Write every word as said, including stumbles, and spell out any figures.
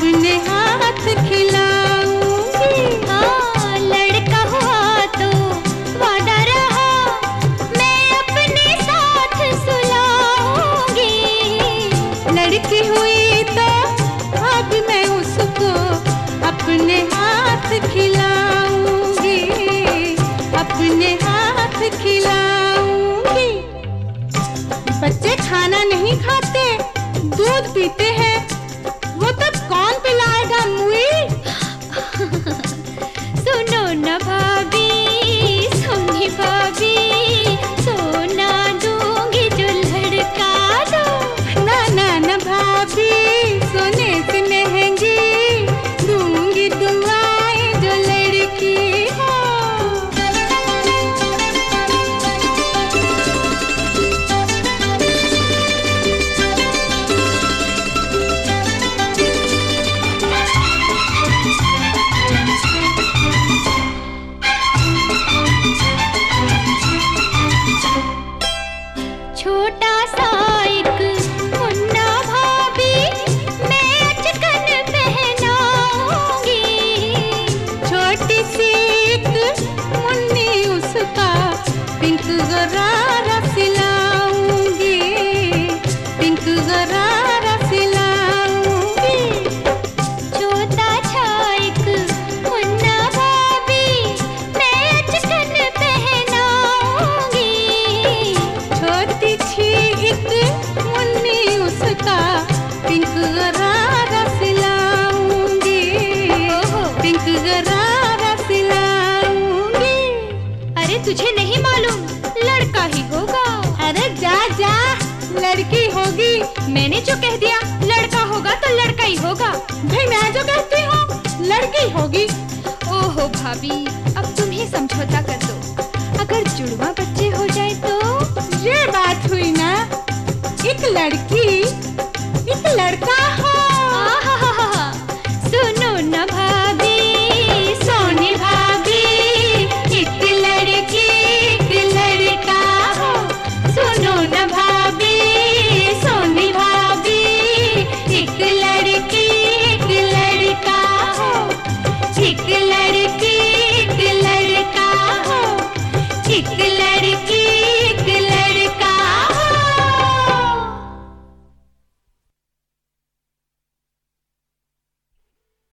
अपने हाथ खिलाऊंगी। हाँ, लड़का हुआ तो वादा रहा, मैं अपने साथ सुलाऊंगी। लड़की हुई तो अब मैं उसको अपने हाथ खिलाऊंगी, अपने हाथ खिलाऊंगी। बच्चे खाना नहीं खाते, दूध पीते हैं, वो तब कौन पिलाएगा मुई? सुनो न भाभी, सोनी भाभी, सोना दूंगी जो लड़का दो। ना ना ना भाभी, सोने से महंगी दूंगी दुआएं जो लड़की हो। छोटा सा एक मुन्ना भाभी, मैं अचकन पहनाऊंगी। छोटी सी एक मुन्नी उसका पिंक गरारा सिलाऊंगी, पिंक गरारा सिलाऊंगी। छोटा सा एक मुन्ना भाभी, मैं अचकन पहनाऊंगी। छोटी सी एक मुन्नी उसका पिंक गरारा सिलाऊंगी, पिंक गरारा सिलाऊंगी। अरे तुझे नहीं मालूम, लड़का ही होगा। अरे जा जा, लड़की होगी। मैंने जो कह दिया लड़का होगा तो लड़का ही होगा। भाई मैं जो कहती हूँ लड़की होगी। ओहो भाभी, अब तुम ही समझौता कर दो, अगर जुड़वा बच्चे हो जाए तो। ये बात हुई ना, एक लड़की एक लड़का